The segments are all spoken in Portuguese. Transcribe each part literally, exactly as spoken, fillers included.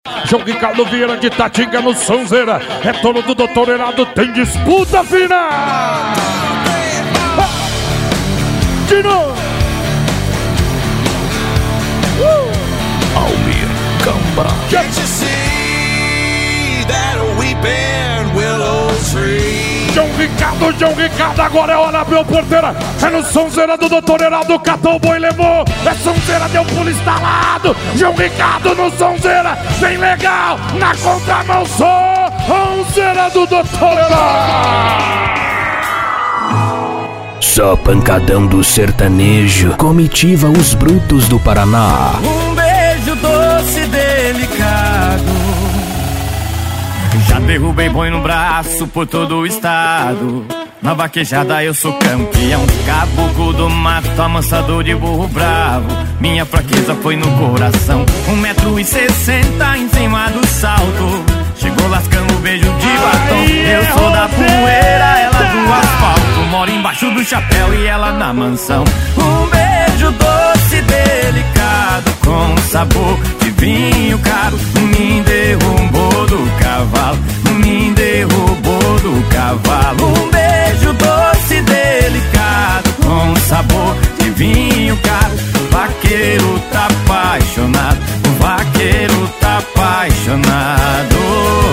João Ricardo Vieira de Tatinga no Sonzeira. Retorno do doutor Heraldo, tem disputa final. De novo. Uh. Almir Cambra. Can't you see that weeping willow tree? João Ricardo, João Ricardo, agora é hora, abriu a porteira. É no Sonzeira do doutor Heraldo, catou o boi, levou. É Sonzeira, deu pulo instalado. João Ricardo no Sonzeira, bem legal. Na contramão só, Sonzeira do doutor Heraldo. Só pancadão do sertanejo, comitiva os brutos do Paraná. Um beijo doce e delicado. Já derrubei boi no braço por todo o estado. Na vaquejada eu sou campeão. Caboclo do mato, amansador de burro bravo. Minha fraqueza foi no coração. Um metro e sessenta em cima do salto. Chegou lascando o beijo de batom. Eu sou da poeira, ela do asfalto. Moro embaixo do chapéu e ela na mansão. Um beijo doce e delicado, com sabor de vinho caro. Me derrubou do cavalo, me derrubou do cavalo. Um beijo doce e delicado, com sabor de vinho caro. O vaqueiro tá apaixonado, o vaqueiro tá apaixonado.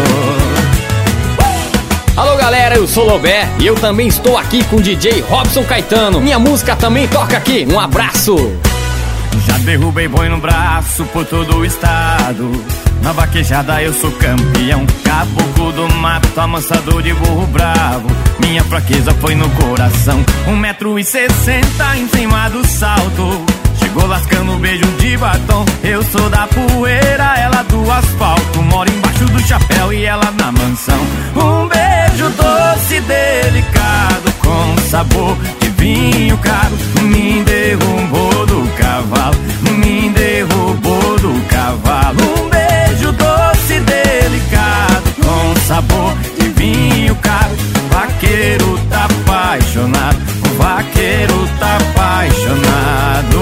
Alô galera, eu sou Lobé e eu também estou aqui com o D J Robson Caetano. Minha música também toca aqui, um abraço. Já derrubei boi no braço por todo o estado. Na vaquejada eu sou campeão. Caboclo do mato, amansador de burro bravo. Minha fraqueza foi no coração. Um metro e sessenta em cima do salto. Chegou lascando o beijo de batom. Eu sou da poeira, ela do asfalto. Moro embaixo do chapéu e ela na mansão. Um beijo doce e delicado, com sabor de vinho caro. Me derrubou do cavalo, me derrubou do cavalo. Um beijo doce e delicado, com sabor de vinho caro. O vaqueiro tá apaixonado, o vaqueiro tá apaixonado.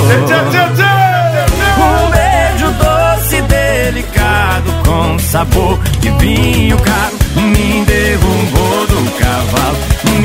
Um beijo doce e delicado, com sabor de vinho caro. Me derrubou do cavalo,